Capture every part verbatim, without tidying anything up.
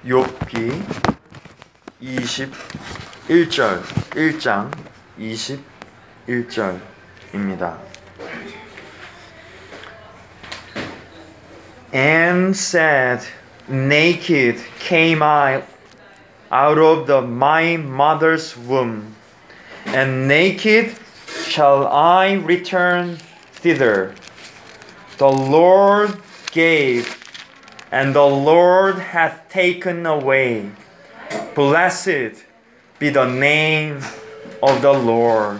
욥기 이십일 절, 일 장 이십일 절입니다. And said, naked came I out of the my mother's womb, and naked shall I return thither. The Lord gave, and the Lord hath taken away. Blessed be the name of the Lord.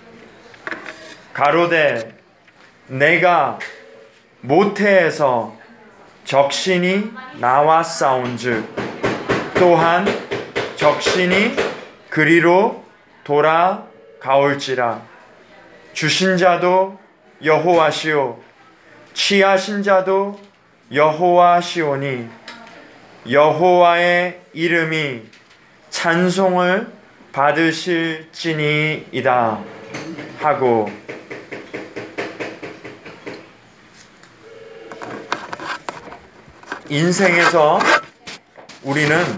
가로되 내가 모태에서 적신이 나왔사온즉 또한 적신이 그리로 돌아가올지라. 주신 자도 여호와시오 취하신 자도 여호와시오니 여호와의 이름이 찬송을 받으실지니이다 하고, 인생에서 우리는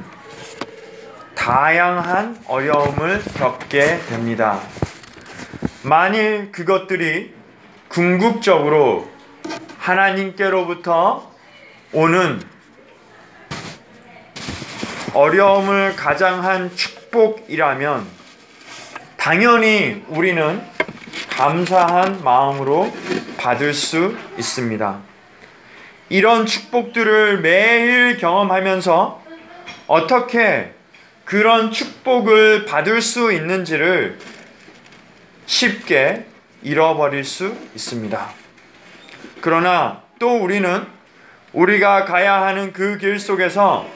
다양한 어려움을 겪게 됩니다. 만일 그것들이 궁극적으로 하나님께로부터 오는 어려움을 가장한 축복이라면 당연히 우리는 감사한 마음으로 받을 수 있습니다. 이런 축복들을 매일 경험하면서 어떻게 그런 축복을 받을 수 있는지를 쉽게 잃어버릴 수 있습니다. 그러나 또 우리는 우리가 가야 하는 그 길 속에서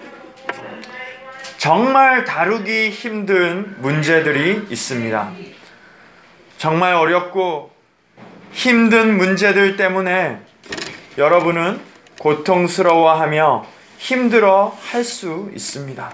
정말 다루기 힘든 문제들이 있습니다. 정말 어렵고 힘든 문제들 때문에 여러분은 고통스러워하며 힘들어 할 수 있습니다.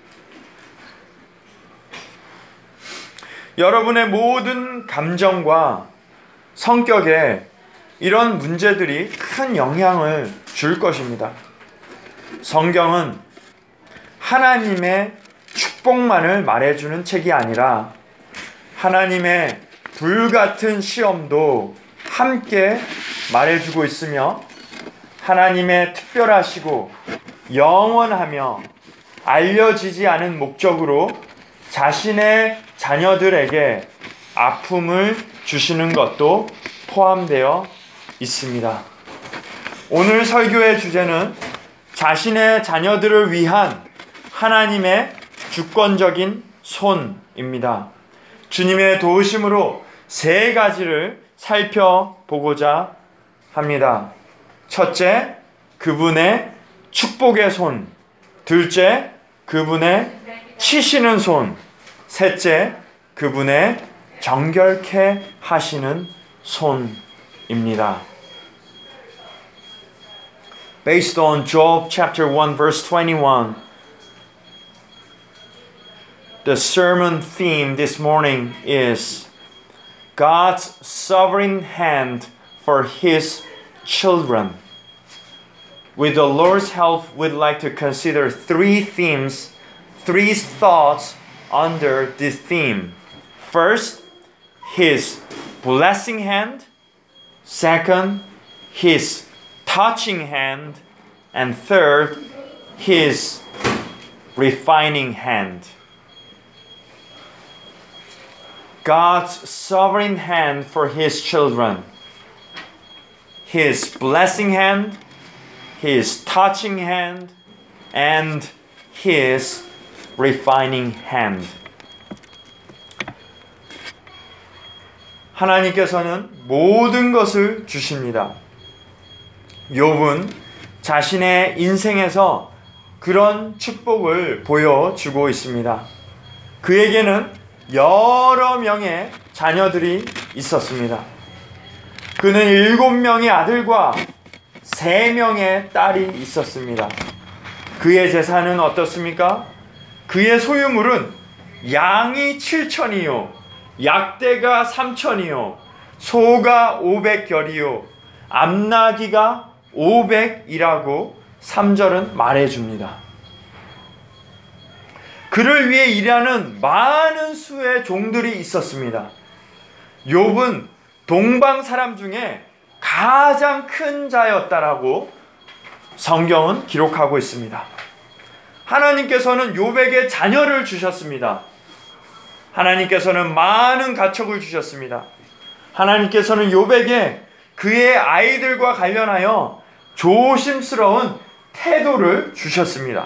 여러분의 모든 감정과 성격에 이런 문제들이 큰 영향을 줄 것입니다. 성경은 하나님의 축복만을 말해주는 책이 아니라 하나님의 불같은 시험도 함께 말해주고 있으며 하나님의 특별하시고 영원하며 알려지지 않은 목적으로 자신의 자녀들에게 아픔을 주시는 것도 포함되어 있습니다. 오늘 설교의 주제는 자신의 자녀들을 위한 하나님의 주권적인 손입니다. 주님의 도우심으로 세 가지를 살펴보고자 합니다. 첫째, 그분의 축복의 손. 둘째, 그분의 치시는 손. 셋째, 그분의 정결케 하시는 손입니다. Based on Job chapter one verse twenty-one, the sermon theme this morning is God's sovereign hand for His children. With the Lord's help, we'd like to consider three themes, three thoughts under this theme. First, His blessing hand. Second, His touching hand. And third, His refining hand. God's sovereign hand for His children. His blessing hand, His touching hand, and His refining hand. 하나님께서는 모든 것을 주십니다. 욥은 자신의 인생에서 그런 축복을 보여주고 있습니다. 그에게는 여러 명의 자녀들이 있었습니다. 그는 일곱 명의 아들과 세 명의 딸이 있었습니다. 그의 재산은 어떻습니까? 그의 소유물은 양이 칠천이요, 약대가 삼천이요, 소가 오백결이요, 암나귀가 오백이라고 삼 절은 말해줍니다. 그를 위해 일하는 많은 수의 종들이 있었습니다. 욥은 동방 사람 중에 가장 큰 자였다라고 성경은 기록하고 있습니다. 하나님께서는 욥에게 자녀를 주셨습니다. 하나님께서는 많은 가축을 주셨습니다. 하나님께서는 욥에게 그의 아이들과 관련하여 조심스러운 태도를 주셨습니다.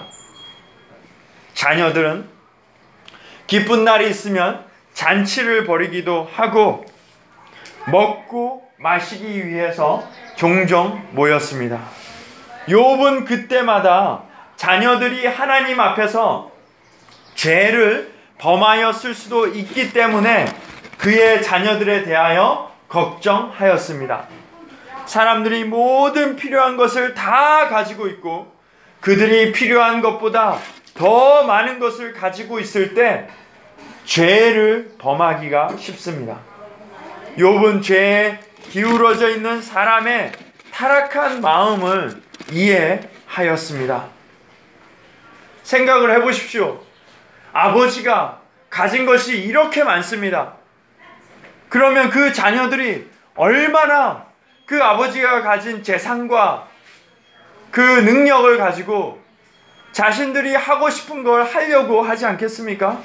자녀들은 기쁜 날이 있으면 잔치를 벌이기도 하고 먹고 마시기 위해서 종종 모였습니다. 욥은 그때마다 자녀들이 하나님 앞에서 죄를 범하였을 수도 있기 때문에 그의 자녀들에 대하여 걱정하였습니다. 사람들이 모든 필요한 것을 다 가지고 있고 그들이 필요한 것보다 더 많은 것을 가지고 있을 때 죄를 범하기가 쉽습니다. 욥은 죄에 기울어져 있는 사람의 타락한 마음을 이해하였습니다. 생각을 해보십시오. 아버지가 가진 것이 이렇게 많습니다. 그러면 그 자녀들이 얼마나 그 아버지가 가진 재산과 그 능력을 가지고 자신들이 하고 싶은 걸 하려고 하지 않겠습니까?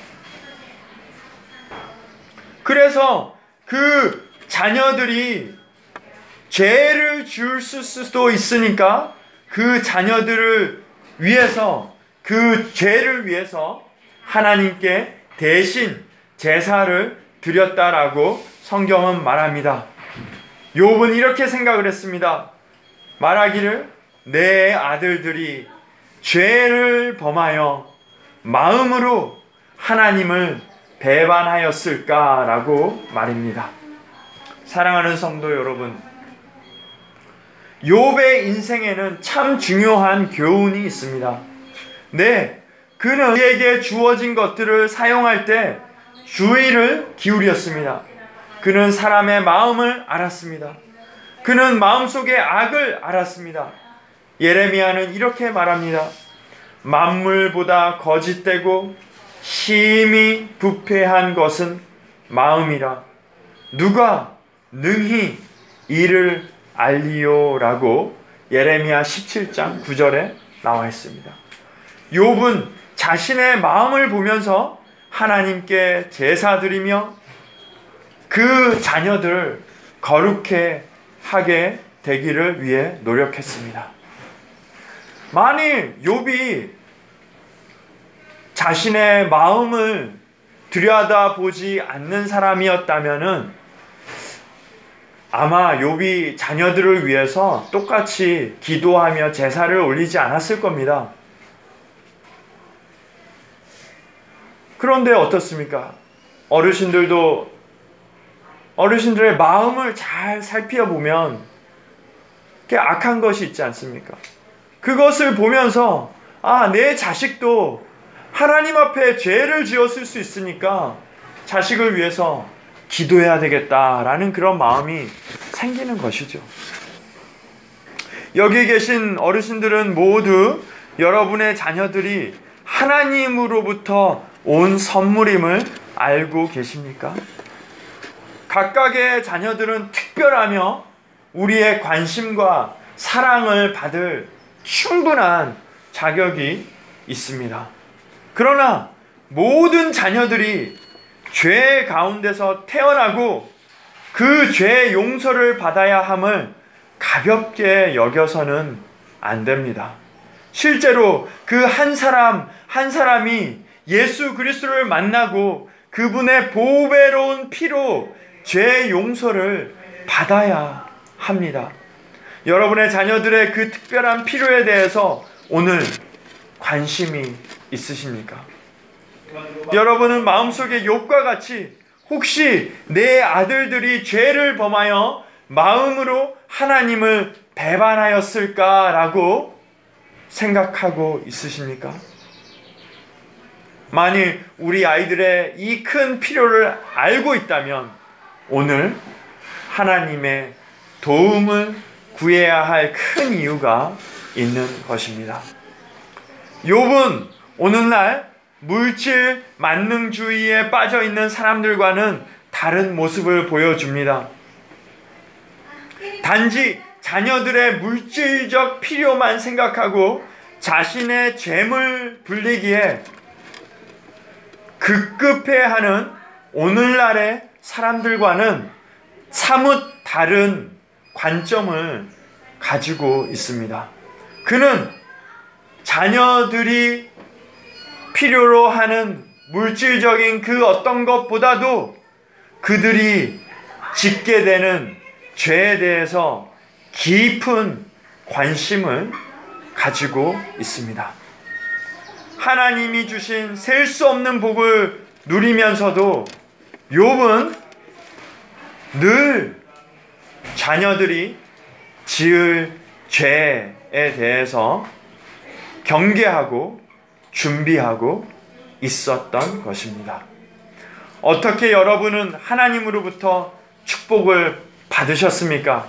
그래서 그 자녀들이 죄를 지을 수도 있으니까 그 자녀들을 위해서, 그 죄를 위해서 하나님께 대신 제사를 드렸다라고 성경은 말합니다. 욥은 이렇게 생각을 했습니다. 말하기를 내 아들들이 죄를 범하여 마음으로 하나님을 배반하였을까라고 말입니다. 사랑하는 성도 여러분, 욥의 인생에는 참 중요한 교훈이 있습니다. 네, 그는 그에게 주어진 것들을 사용할 때 주의를 기울였습니다. 그는 사람의 마음을 알았습니다. 그는 마음속의 악을 알았습니다. 예레미야는 이렇게 말합니다. 만물보다 거짓되고 심히 부패한 것은 마음이라 누가 능히 이를 알리요라고 예레미야 십칠 장 구 절에 나와 있습니다. 욥은 자신의 마음을 보면서 하나님께 제사드리며 그 자녀들 거룩해 하게 되기를 위해 노력했습니다. 만일 욥이 자신의 마음을 들여다보지 않는 사람이었다면은 아마 욥이 자녀들을 위해서 똑같이 기도하며 제사를 올리지 않았을 겁니다. 그런데 어떻습니까? 어르신들도 어르신들의 마음을 잘 살펴보면 악한 것이 있지 않습니까? 그것을 보면서 아, 내 자식도 하나님 앞에 죄를 지었을 수 있으니까 자식을 위해서 기도해야 되겠다라는 그런 마음이 생기는 것이죠. 여기 계신 어르신들은 모두 여러분의 자녀들이 하나님으로부터 온 선물임을 알고 계십니까? 각각의 자녀들은 특별하며 우리의 관심과 사랑을 받을 충분한 자격이 있습니다. 그러나 모든 자녀들이 죄 가운데서 태어나고 그 죄 용서를 받아야 함을 가볍게 여겨서는 안 됩니다. 실제로 그 한 사람 한 사람이 예수 그리스도를 만나고 그분의 보배로운 피로 죄 용서를 받아야 합니다. 여러분의 자녀들의 그 특별한 필요에 대해서 오늘 관심이 있으십니까? 여러분은 마음속에 욥과 같이 혹시 내 아들들이 죄를 범하여 마음으로 하나님을 배반하였을까라고 생각하고 있으십니까? 만일 우리 아이들의 이 큰 필요를 알고 있다면 오늘 하나님의 도움을 구해야 할 큰 이유가 있는 것입니다. 욥은 오늘날 물질 만능주의에 빠져 있는 사람들과는 다른 모습을 보여줍니다. 단지 자녀들의 물질적 필요만 생각하고 자신의 재물 불리기에 급급해하는 오늘날의 사람들과는 사뭇 다른 관점을 가지고 있습니다. 그는 자녀들이 필요로 하는 물질적인 그 어떤 것보다도 그들이 짓게 되는 죄에 대해서 깊은 관심을 가지고 있습니다. 하나님이 주신 셀 수 없는 복을 누리면서도 욥은 늘 자녀들이 지을 죄에 대해서 경계하고 준비하고 있었던 것입니다. 어떻게 여러분은 하나님으로부터 축복을 받으셨습니까?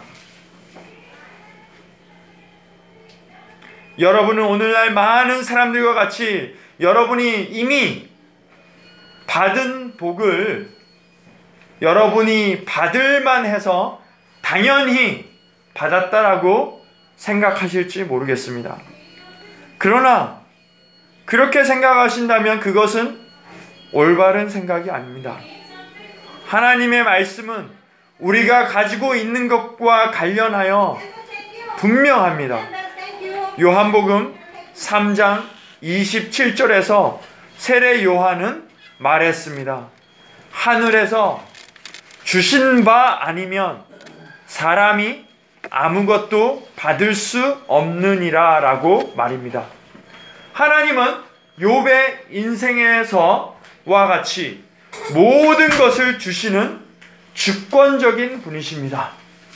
여러분은 오늘날 많은 사람들과 같이 여러분이 이미 받은 복을 여러분이 받을만 해서 당연히 받았다라고 생각하실지 모르겠습니다. 그러나 그렇게 생각하신다면 그것은 올바른 생각이 아닙니다. 하나님의 말씀은 우리가 가지고 있는 것과 관련하여 분명합니다. 요한복음 삼 장 이십칠 절에서 세례 요한은 말했습니다. 하늘에서 주신 바 아니면 사람이 아무것도 받을 수 없느니라 라고 말입니다. 하나님은 욥의 인생에서와 같이 모든 것을 주시는 주권적인 분이십니다.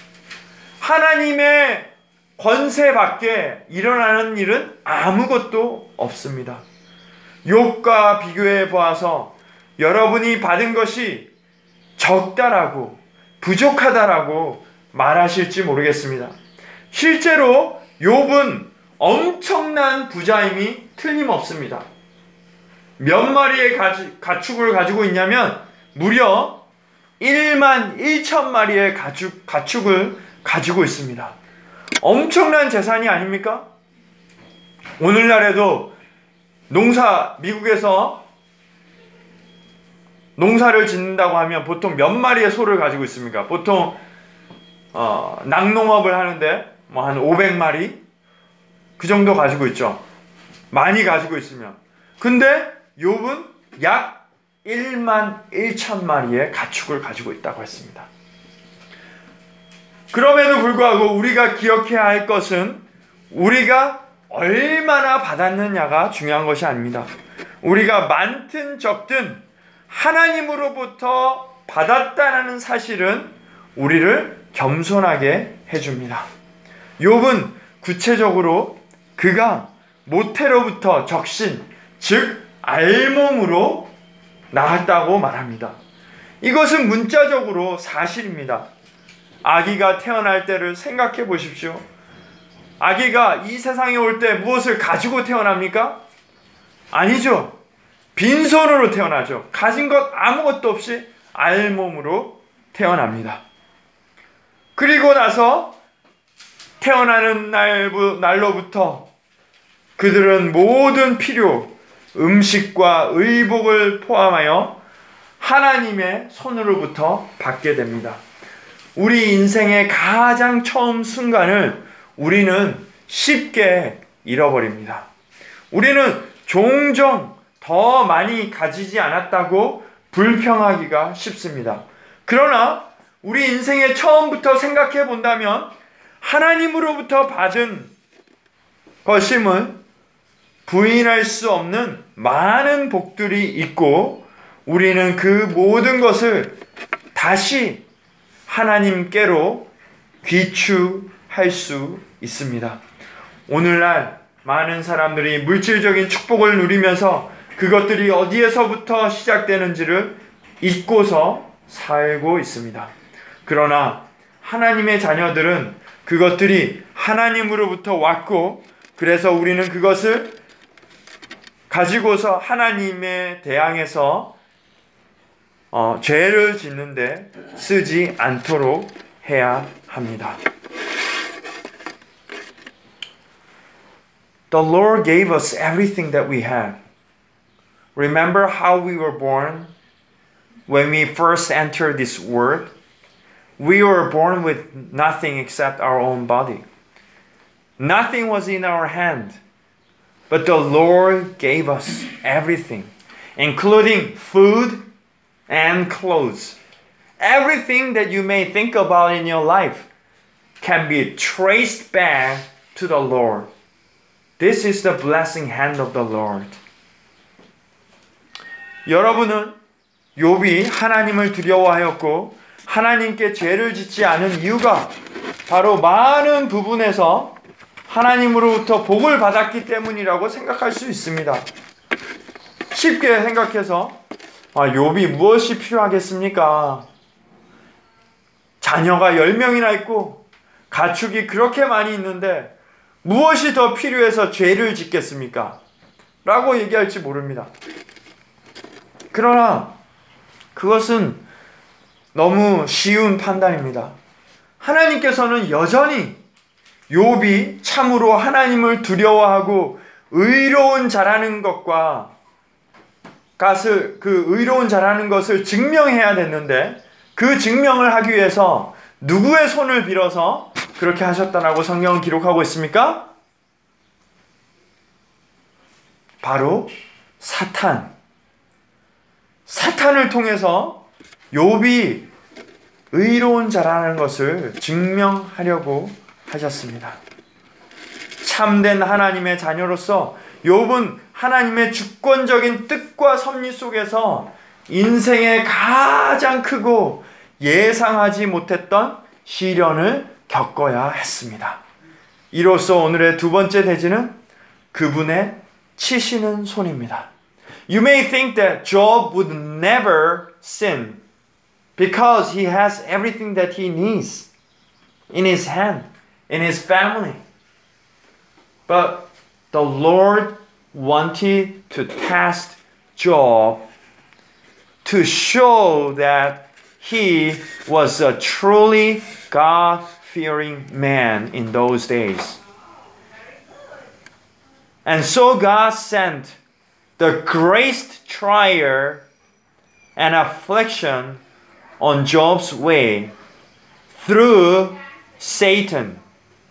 하나님의 권세 밖에 일어나는 일은 아무것도 없습니다. 욥과 비교해 보아서 여러분이 받은 것이 적다라고 부족하다라고 말하실지 모르겠습니다. 실제로 욥은 엄청난 부자임이 틀림없습니다. 몇 마리의 가축을 가지고 있냐면 무려 일만 천 마리의 가축, 가축을 가지고 있습니다. 엄청난 재산이 아닙니까? 오늘날에도 농사, 미국에서 농사를 짓는다고 하면 보통 몇 마리의 소를 가지고 있습니까? 보통 어, 낙농업을 하는데 뭐 한 오백 마리 그 정도 가지고 있죠. 많이 가지고 있으면. 근데 욥은 약 일만 천 마리의 가축을 가지고 있다고 했습니다. 그럼에도 불구하고 우리가 기억해야 할 것은 우리가 얼마나 받았느냐가 중요한 것이 아닙니다. 우리가 많든 적든 하나님으로부터 받았다는 사실은 우리를 겸손하게 해줍니다. 욥은 구체적으로 그가 모태로부터 적신, 즉 알몸으로 나왔다고 말합니다. 이것은 문자적으로 사실입니다. 아기가 태어날 때를 생각해 보십시오. 아기가 이 세상에 올 때 무엇을 가지고 태어납니까? 아니죠. 빈손으로 태어나죠. 가진 것 아무것도 없이 알몸으로 태어납니다. 그리고 나서 태어나는 날로부터 그들은 모든 필요, 음식과 의복을 포함하여 하나님의 손으로부터 받게 됩니다. 우리 인생의 가장 처음 순간을 우리는 쉽게 잃어버립니다. 우리는 종종 더 많이 가지지 않았다고 불평하기가 쉽습니다. 그러나 우리 인생의 처음부터 생각해 본다면 하나님으로부터 받은 것임을 부인할 수 없는 많은 복들이 있고 우리는 그 모든 것을 다시 하나님께로 귀추할 수 있습니다. 오늘날 많은 사람들이 물질적인 축복을 누리면서 그것들이 어디에서부터 시작되는지를 잊고서 살고 있습니다. 그러나 하나님의 자녀들은 그것들이 하나님으로부터 왔고 그래서 우리는 그것을 가지고서 하나님에 대항해서 어, 죄를 짓는데 쓰지 않도록 해야 합니다. The Lord gave us everything that we have. Remember how we were born when we first entered this world? We were born with nothing except our own body. Nothing was in our hand. But the Lord gave us everything, including food and clothes. Everything that you may think about in your life can be traced back to the Lord. This is the blessing hand of the Lord. 여러분은 욥이 하나님을 두려워하였고 하나님께 죄를 짓지 않은 이유가 바로 많은 부분에서 하나님으로부터 복을 받았기 때문이라고 생각할 수 있습니다. 쉽게 생각해서 아, 욥이 무엇이 필요하겠습니까? 자녀가 열 명이나 있고 가축이 그렇게 많이 있는데 무엇이 더 필요해서 죄를 짓겠습니까? 라고 얘기할지 모릅니다. 그러나 그것은 너무 쉬운 판단입니다. 하나님께서는 여전히 욥이 참으로 하나님을 두려워하고 의로운 자라는 것과 것을, 그 의로운 자라는 것을 증명해야 됐는데 그 증명을 하기 위해서 누구의 손을 빌어서 그렇게 하셨다라고 성경은 기록하고 있습니까? 바로 사탄. 사탄을 통해서 욥이 의로운 자라는 것을 증명하려고 하셨습니다. 참된 하나님의 자녀로서 욥은 하나님의 주권적인 뜻과 섭리 속에서 인생의 가장 크고 예상하지 못했던 시련을 겪어야 했습니다. 이로써 오늘의 두 번째 대지는 그분의 치시는 손입니다. You may think that Job would never sin because he has everything that he needs in his hand, in his family. But the Lord wanted to test Job to show that he was a truly God-fearing man in those days. And so God sent the greatest trial and affliction on Job's way through Satan.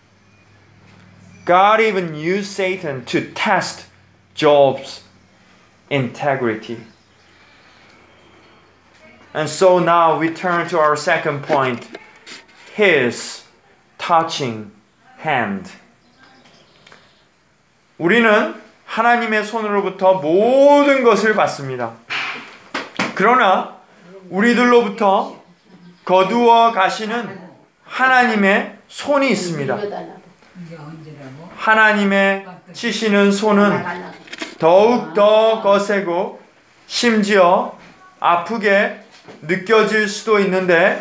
God even used Satan to test Job's integrity. And so now we turn to our second point, his touching hand. 우리는 하나님의 손으로부터 모든 것을 받습니다. 그러나 우리들로부터 거두어 가시는 하나님의 손이 있습니다. 하나님의 치시는 손은 더욱 더 거세고 심지어 아프게 느껴질 수도 있는데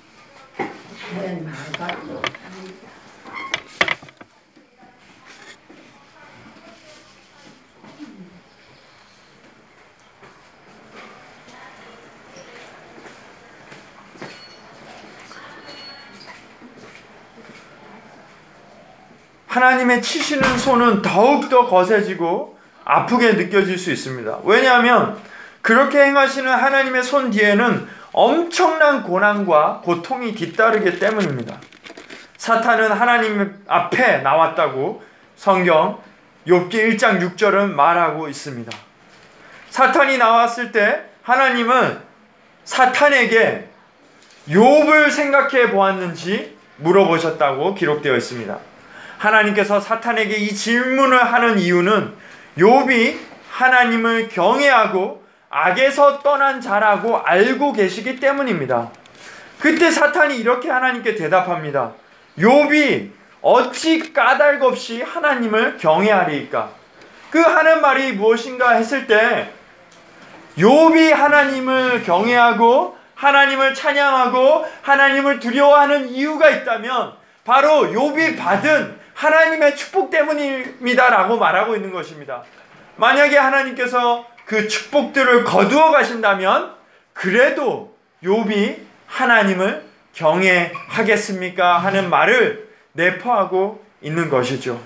하나님의 치시는 손은 더욱더 거세지고 아프게 느껴질 수 있습니다. 왜냐하면 그렇게 행하시는 하나님의 손 뒤에는 엄청난 고난과 고통이 뒤따르기 때문입니다. 사탄은 하나님 앞에 나왔다고 성경 욥기 일 장 육 절은 말하고 있습니다. 사탄이 나왔을 때 하나님은 사탄에게 욥을 생각해 보았는지 물어보셨다고 기록되어 있습니다. 하나님께서 사탄에게 이 질문을 하는 이유는 욥이 하나님을 경외하고 악에서 떠난 자라고 알고 계시기 때문입니다. 그때 사탄이 이렇게 하나님께 대답합니다. 욥이 어찌 까닭 없이 하나님을 경외하리이까? 그 하는 말이 무엇인가 했을 때 욥이 하나님을 경외하고 하나님을 찬양하고 하나님을 두려워하는 이유가 있다면 바로 욥이 받은 하나님의 축복 때문입니다라고 말하고 있는 것입니다. 만약에 하나님께서 그 축복들을 거두어 가신다면 그래도 욥이 하나님을 경외하겠습니까? 하는 말을 내포하고 있는 것이죠.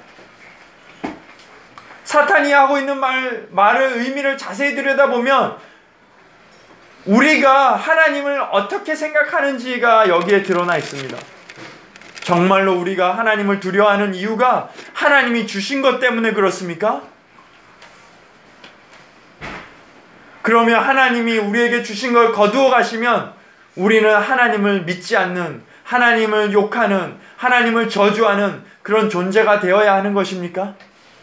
사탄이 하고 있는 말, 말의 의미를 자세히 들여다보면 우리가 하나님을 어떻게 생각하는지가 여기에 드러나 있습니다. 정말로 우리가 하나님을 두려워하는 이유가 하나님이 주신 것 때문에 그렇습니까? 그러면 하나님이 우리에게 주신 걸 거두어 가시면 우리는 하나님을 믿지 않는, 하나님을 욕하는, 하나님을 저주하는 그런 존재가 되어야 하는 것입니까?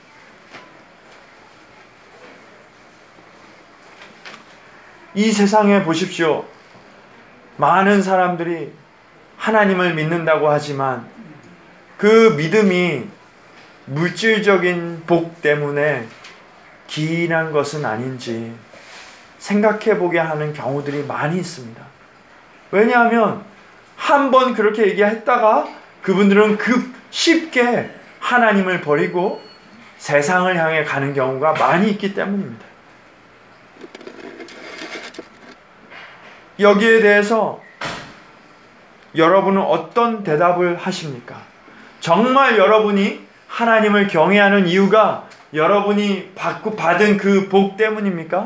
이 세상에 보십시오. 많은 사람들이 하나님을 믿는다고 하지만 그 믿음이 물질적인 복 때문에 기인한 것은 아닌지 생각해 보게 하는 경우들이 많이 있습니다. 왜냐하면 한번 그렇게 얘기했다가 그분들은 급 쉽게 하나님을 버리고 세상을 향해 가는 경우가 많이 있기 때문입니다. 여기에 대해서 여러분은 어떤 대답을 하십니까? 정말 여러분이 하나님을 경외하는 이유가 여러분이 받고 받은 그 복 때문입니까?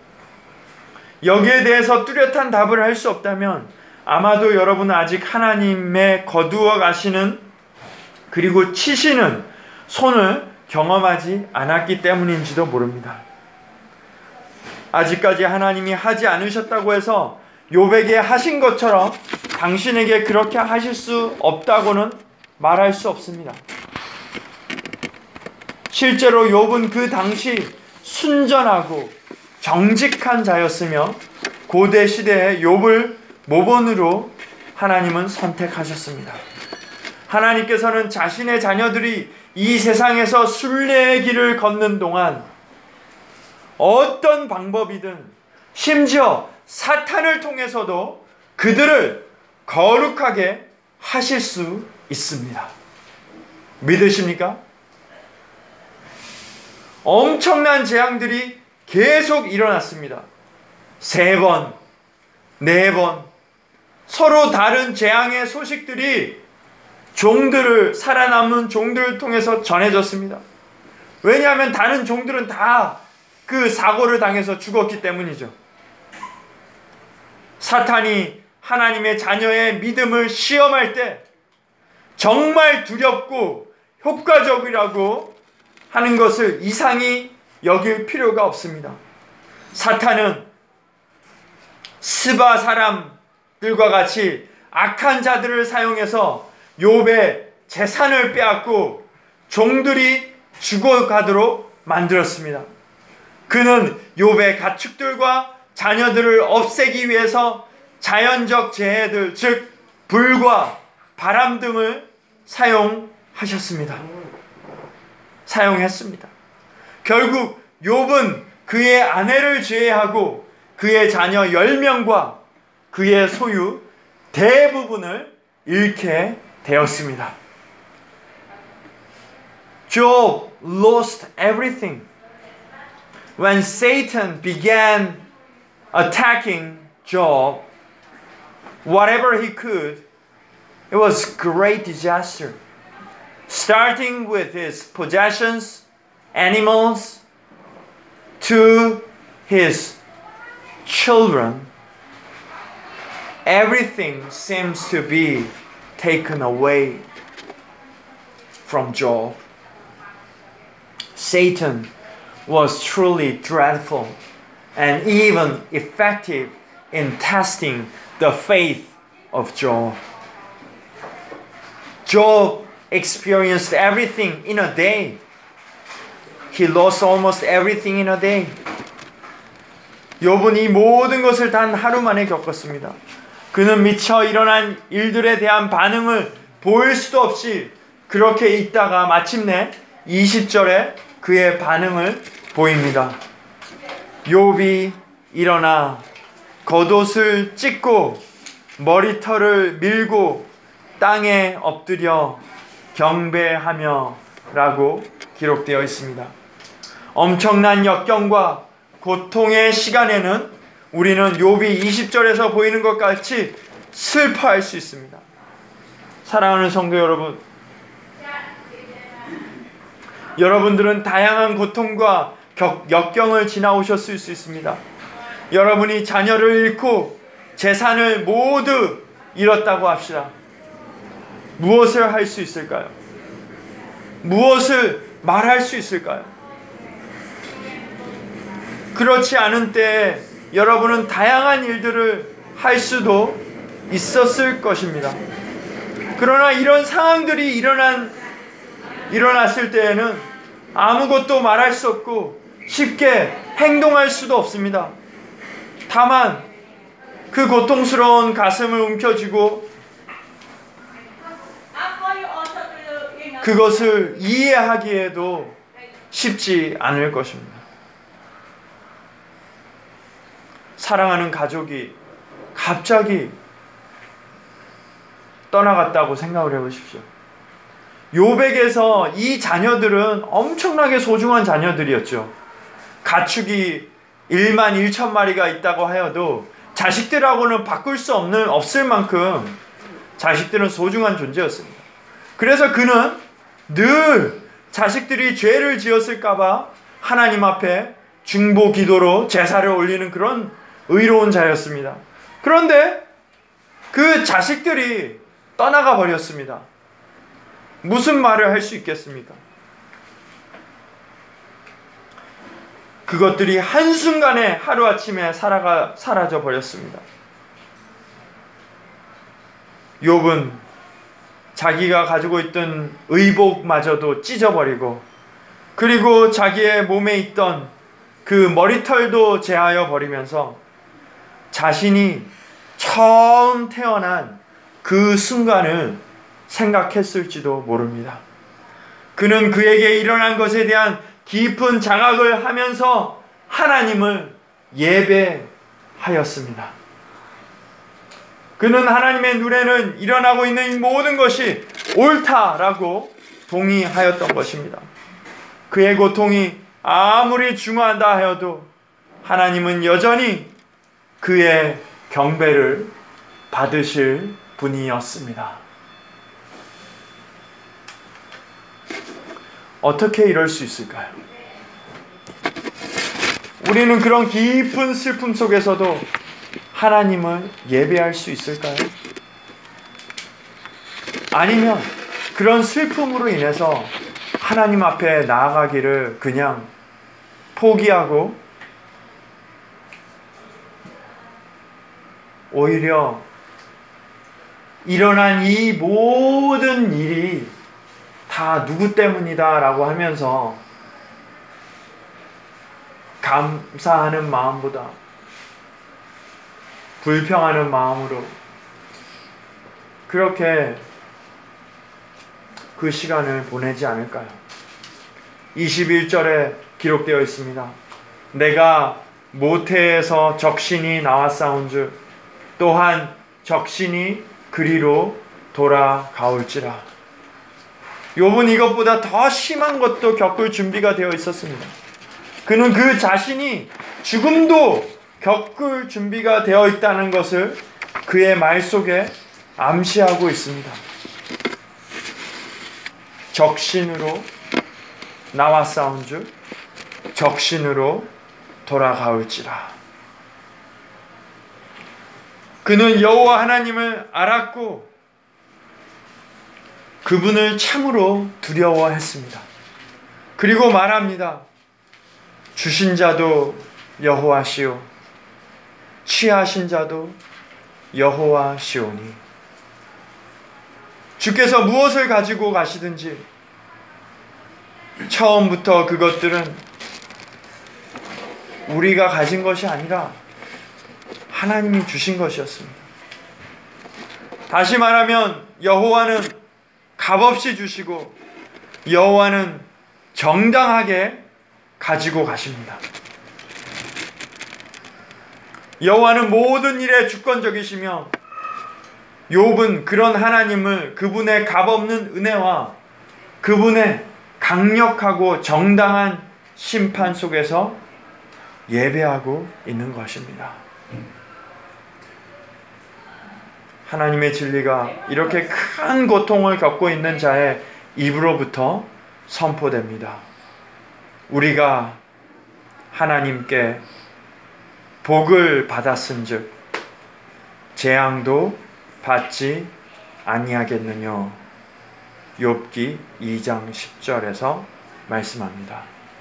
여기에 대해서 뚜렷한 답을 할 수 없다면 아마도 여러분은 아직 하나님의 거두어 가시는 그리고 치시는 손을 경험하지 않았기 때문인지도 모릅니다. 아직까지 하나님이 하지 않으셨다고 해서 욥에게 하신 것처럼 당신에게 그렇게 하실 수 없다고는 말할 수 없습니다. 실제로 욥은 그 당시 순전하고 정직한 자였으며 고대 시대에 욥을 모본으로 하나님은 선택하셨습니다. 하나님께서는 자신의 자녀들이 이 세상에서 순례의 길을 걷는 동안 어떤 방법이든 심지어 사탄을 통해서도 그들을 거룩하게 하실 수 있습니다. 믿으십니까? 엄청난 재앙들이 계속 일어났습니다. 세 번, 네 번 서로 다른 재앙의 소식들이 종들을 살아남은 종들을 통해서 전해졌습니다. 왜냐하면 다른 종들은 다 그 사고를 당해서 죽었기 때문이죠. 사탄이 하나님의 자녀의 믿음을 시험할 때 정말 두렵고 효과적이라고 하는 것을 이상히 여길 필요가 없습니다. 사탄은 스바 사람들과 같이 악한 자들을 사용해서 욥의 재산을 빼앗고 종들이 죽어가도록 만들었습니다. 그는 욥의 가축들과 자녀들을 없애기 위해서 자연적 재해들, 즉 불과 바람 등을 사용하셨습니다. 사용했습니다. 결국 욥은 그의 아내를 제외하고 그의 자녀 열 명과 그의 소유 대부분을 잃게 되었습니다. Job lost everything. When Satan began attacking Job, whatever he could, it was great disaster. Starting with his possessions, animals, to his children, everything seems to be taken away from Job. Satan was truly dreadful and even effective in testing the faith of Job. Job experienced everything in a day. He lost almost everything in a day. 욥은 이 모든 것을 단 하루 만에 겪었습니다. 그는 미처 일어난 일들에 대한 반응을 보일 수도 없이 그렇게 있다가 마침내 이십 절에 그의 반응을 보입니다. 욥이 일어나 겉옷을 찢고 머리털을 밀고 땅에 엎드려 경배하며 라고 기록되어 있습니다. 엄청난 역경과 고통의 시간에는 우리는 욥이 이십 절에서 보이는 것 같이 슬퍼할 수 있습니다. 사랑하는 성도 여러분, 여러분들은 다양한 고통과 격, 역경을 지나오셨을 수 있습니다. 여러분이 자녀를 잃고 재산을 모두 잃었다고 합시다. 무엇을 할 수 있을까요? 무엇을 말할 수 있을까요? 그렇지 않은 때에 여러분은 다양한 일들을 할 수도 있었을 것입니다. 그러나 이런 상황들이 일어난, 일어났을 때에는 아무것도 말할 수 없고 쉽게 행동할 수도 없습니다. 다만 그 고통스러운 가슴을 움켜쥐고 그것을 이해하기에도 쉽지 않을 것입니다. 사랑하는 가족이 갑자기 떠나갔다고 생각을 해보십시오. 욥에게서 이 자녀들은 엄청나게 소중한 자녀들이었죠. 가축이 일만 일천 마리가 있다고 하여도 자식들하고는 바꿀 수 없는, 없을 만큼 자식들은 소중한 존재였습니다. 그래서 그는 늘 자식들이 죄를 지었을까봐 하나님 앞에 중보 기도로 제사를 올리는 그런 의로운 자였습니다. 그런데 그 자식들이 떠나가 버렸습니다. 무슨 말을 할 수 있겠습니까? 그것들이 한순간에 하루아침에 살아가, 사라져 버렸습니다. 욥은 자기가 가지고 있던 의복마저도 찢어버리고, 그리고 자기의 몸에 있던 그 머리털도 제하여 버리면서 자신이 처음 태어난 그 순간을 생각했을지도 모릅니다. 그는 그에게 일어난 것에 대한 깊은 자각을 하면서 하나님을 예배하였습니다. 그는 하나님의 눈에는 일어나고 있는 이 모든 것이 옳다라고 동의하였던 것입니다. 그의 고통이 아무리 중요하다 하여도 하나님은 여전히 그의 경배를 받으실 분이었습니다. 어떻게 이럴 수 있을까요? 우리는 그런 깊은 슬픔 속에서도 하나님을 예배할 수 있을까요? 아니면 그런 슬픔으로 인해서 하나님 앞에 나아가기를 그냥 포기하고 오히려 일어난 이 모든 일이 다 누구 때문이다 라고 하면서 감사하는 마음보다 불평하는 마음으로 그렇게 그 시간을 보내지 않을까요? 이십일 절에 기록되어 있습니다. 내가 모태에서 적신이 나왔사온 줄 또한 적신이 그리로 돌아가올지라. 욥은 이것보다 더 심한 것도 겪을 준비가 되어 있었습니다. 그는 그 자신이 죽음도 겪을 준비가 되어 있다는 것을 그의 말 속에 암시하고 있습니다. 적신으로 나왔사온 줄 적신으로 돌아가올지라. 그는 여호와 하나님을 알았고 그분을 참으로 두려워했습니다. 그리고 말합니다. 주신 자도 여호와시오 취하신 자도 여호와시오니. 주께서 무엇을 가지고 가시든지 처음부터 그것들은 우리가 가진 것이 아니라 하나님이 주신 것이었습니다. 다시 말하면 여호와는 값없이 주시고 여호와는 정당하게 가지고 가십니다. 여호와는 모든 일에 주권적이시며 욥은 그런 하나님을 그분의 값없는 은혜와 그분의 강력하고 정당한 심판 속에서 예배하고 있는 것입니다. 하나님의 진리가 이렇게 큰 고통을 겪고 있는 자의 입으로부터 선포됩니다. 우리가 하나님께 복을 받았은즉 재앙도 받지 아니하겠느냐. 욥기 이 장 십 절에서 말씀합니다.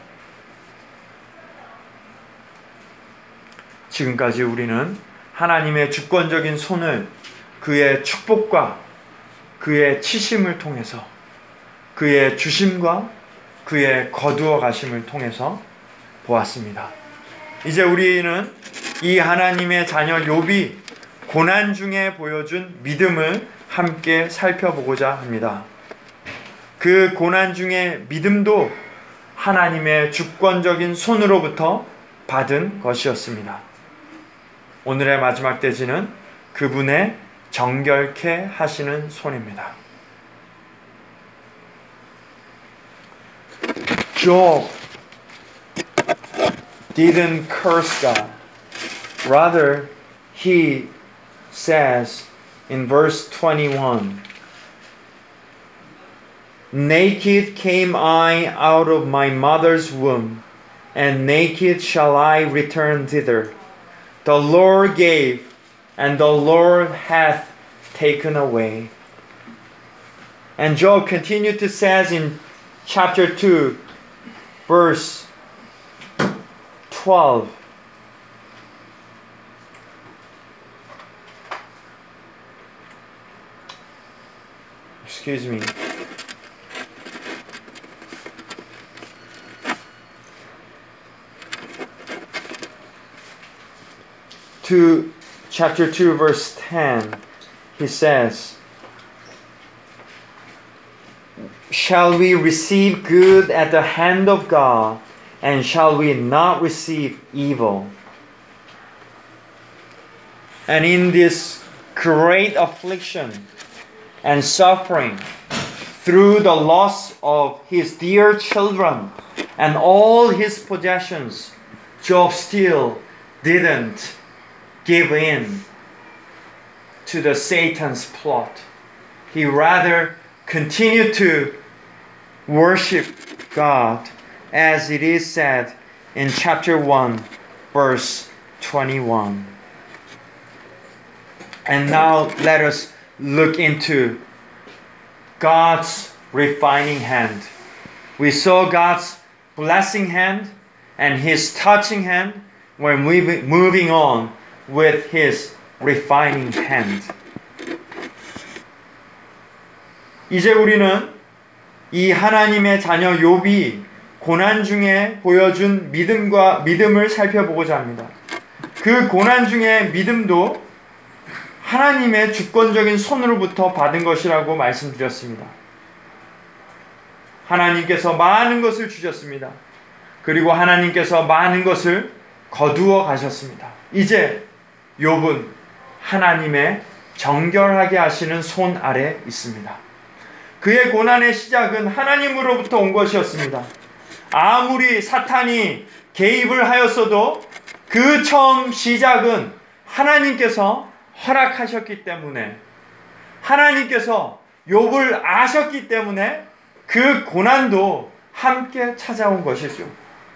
지금까지 우리는 하나님의 주권적인 손을 그의 축복과 그의 치심을 통해서 그의 주심과 그의 거두어 가심을 통해서 보았습니다. 이제 우리는 이 하나님의 자녀 욥이 고난 중에 보여준 믿음을 함께 살펴보고자 합니다. 그 고난 중에 믿음도 하나님의 주권적인 손으로부터 받은 것이었습니다. 오늘의 마지막 대지는 그분의 정결케 하시는 손입니다. Job didn't curse God. Rather, he says in verse twenty-one, Naked came I out of my mother's womb, and naked shall I return thither. The Lord gave, and the Lord hath taken away. And Job continued to say in chapter two, verse twelve, excuse me, to chapter two verse ten, he says, Shall we receive good at the hand of God, and shall we not receive evil? And in this great affliction and suffering, through the loss of his dear children and all his possessions, Job still didn't give in to the Satan's plot. He rather continued to worship God, as it is said in chapter one, verse twenty-one. And now let us look into God's refining hand. We saw God's blessing hand and His touching hand. We're moving, moving on with His refining hand. 이제 우리는 이 하나님의 자녀 욥이 고난 중에 보여준 믿음과 믿음을 살펴보고자 합니다. 그 고난 중에 믿음도 하나님의 주권적인 손으로부터 받은 것이라고 말씀드렸습니다. 하나님께서 많은 것을 주셨습니다. 그리고 하나님께서 많은 것을 거두어 가셨습니다. 이제 욥은 하나님의 정결하게 하시는 손 아래 있습니다. 그의 고난의 시작은 하나님으로부터 온 것이었습니다. 아무리 사탄이 개입을 하였어도 그 처음 시작은 하나님께서 허락하셨기 때문에, 하나님께서 욥을 아셨기 때문에 그 고난도 함께 찾아온 것이죠.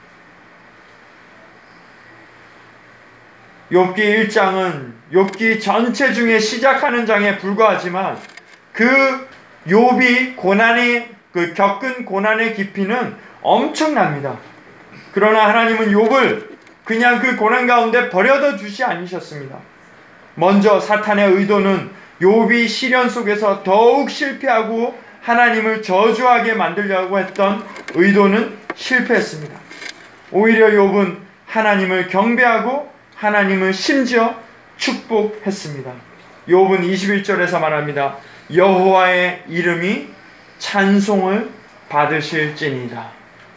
욥기 일 장은 욥기 전체 중에 시작하는 장에 불과하지만 그 욥이 고난이 그 겪은 고난의 깊이는 엄청납니다. 그러나 하나님은 욥을 그냥 그 고난 가운데 버려둬 주시 아니셨습니다. 먼저 사탄의 의도는 욥이 시련 속에서 더욱 실패하고 하나님을 저주하게 만들려고 했던 의도는 실패했습니다. 오히려 욥은 하나님을 경배하고 하나님을 심지어 축복했습니다. 욥은 이십일 절에서 말합니다. 여호와의 이름이 찬송을 받으실지니라.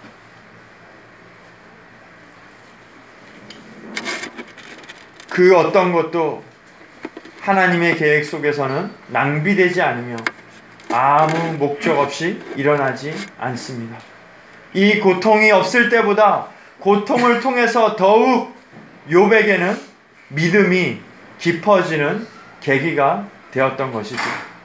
그 어떤 것도 하나님의 계획 속에서는 낭비되지 않으며 아무 목적 없이 일어나지 않습니다. 이 고통이 없을 때보다 고통을 통해서 더욱 욥에게는 믿음이 깊어지는 계기가 되었던 것이죠.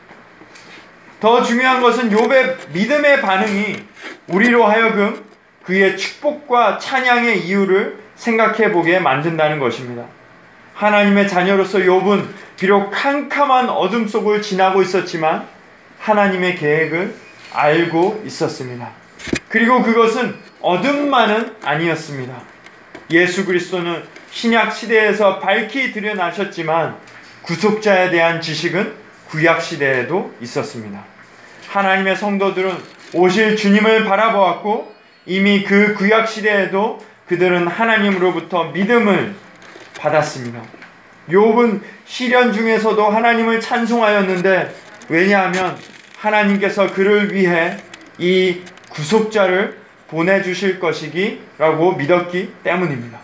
더 중요한 것은 욥의 믿음의 반응이 우리로 하여금 그의 축복과 찬양의 이유를 생각해 보게 만든다는 것입니다. 하나님의 자녀로서 욥은 비록 캄캄한 어둠 속을 지나고 있었지만 하나님의 계획을 알고 있었습니다. 그리고 그것은 어둠만은 아니었습니다. 예수 그리스도는 신약 시대에서 밝히 드러나셨지만 구속자에 대한 지식은 구약 시대에도 있었습니다. 하나님의 성도들은 오실 주님을 바라보았고 이미 그 구약 시대에도 그들은 하나님으로부터 믿음을 받았습니다. 욥은 시련 중에서도 하나님을 찬송하였는데 왜냐하면 하나님께서 그를 위해 이 구속자를 보내주실 것이기라고 믿었기 때문입니다.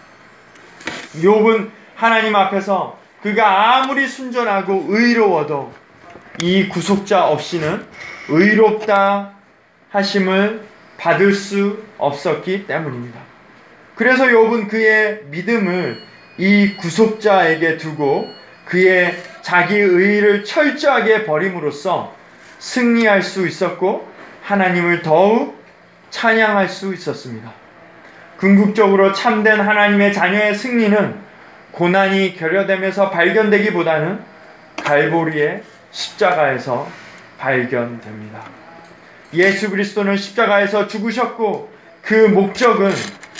욥은 하나님 앞에서 그가 아무리 순전하고 의로워도 이 구속자 없이는 의롭다 하심을 받을 수 없었기 때문입니다. 그래서 욥은 그의 믿음을 이 구속자에게 두고 그의 자기 의의를 철저하게 버림으로써 승리할 수 있었고 하나님을 더욱 찬양할 수 있었습니다. 궁극적으로 참된 하나님의 자녀의 승리는 고난이 결여되면서 발견되기보다는 갈보리의 십자가에서 발견됩니다. 예수 그리스도는 십자가에서 죽으셨고 그 목적은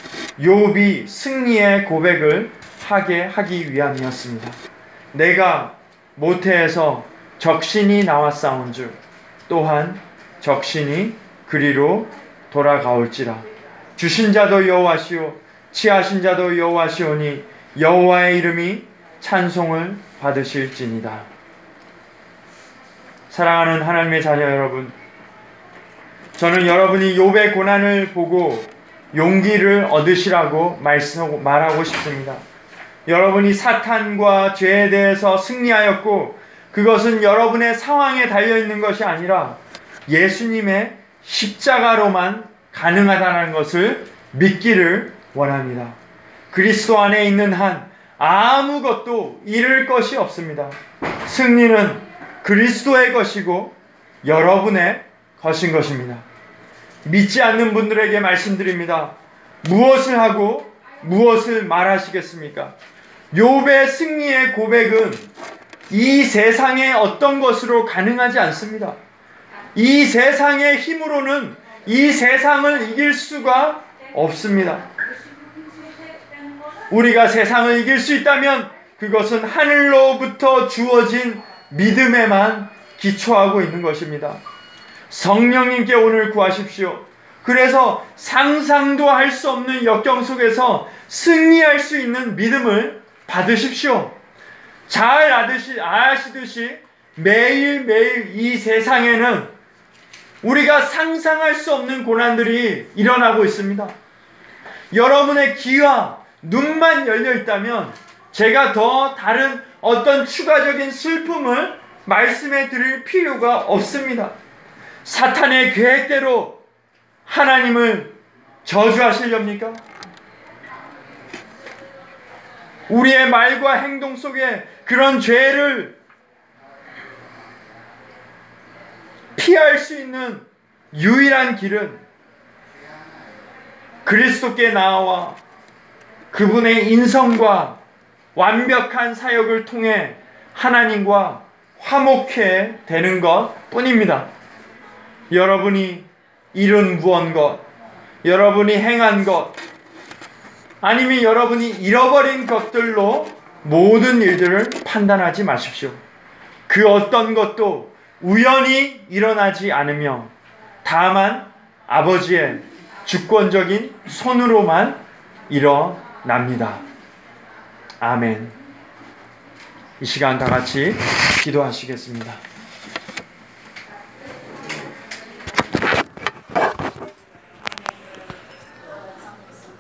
욥이 승리의 고백을 하게 하기 위함이었습니다. 내가 모태에서 적신이 나왔사온즉 또한 적신이 그리로 돌아가올지라. 주신 자도 여호와시오 취하신 자도 여호와시오니 여호와의 이름이 찬송을 받으실지니다. 사랑하는 하나님의 자녀 여러분, 저는 여러분이 욥의 고난을 보고 용기를 얻으시라고 말씀, 말하고 싶습니다. 여러분이 사탄과 죄에 대해서 승리하였고 그것은 여러분의 상황에 달려있는 것이 아니라 예수님의 십자가로만 가능하다는 것을 믿기를 원합니다. 그리스도 안에 있는 한 아무것도 잃을 것이 없습니다. 승리는 그리스도의 것이고 여러분의 것인 것입니다. 믿지 않는 분들에게 말씀드립니다. 무엇을 하고 무엇을 말하시겠습니까? 욥의 승리의 고백은 이 세상의 어떤 것으로 가능하지 않습니다. 이 세상의 힘으로는 이 세상을 이길 수가 없습니다. 우리가 세상을 이길 수 있다면 그것은 하늘로부터 주어진 믿음에만 기초하고 있는 것입니다. 성령님께 오늘 구하십시오. 그래서 상상도 할 수 없는 역경 속에서 승리할 수 있는 믿음을 받으십시오. 잘 아듯이, 아시듯이 매일매일 이 세상에는 우리가 상상할 수 없는 고난들이 일어나고 있습니다. 여러분의 귀와 눈만 열려 있다면 제가 더 다른 어떤 추가적인 슬픔을 말씀해 드릴 필요가 없습니다. 사탄의 계획대로 하나님을 저주하시렵니까? 우리의 말과 행동 속에 그런 죄를 피할 수 있는 유일한 길은 그리스도께 나아와 그분의 인성과 완벽한 사역을 통해 하나님과 화목해 되는 것 뿐입니다. 여러분이 이룬 무언것, 여러분이 행한 것, 아니면 여러분이 잃어버린 것들로 모든 일들을 판단하지 마십시오. 그 어떤 것도 우연히 일어나지 않으며 다만 아버지의 주권적인 손으로만 일어납니다. 아멘. 이 시간 다 같이 기도하시겠습니다.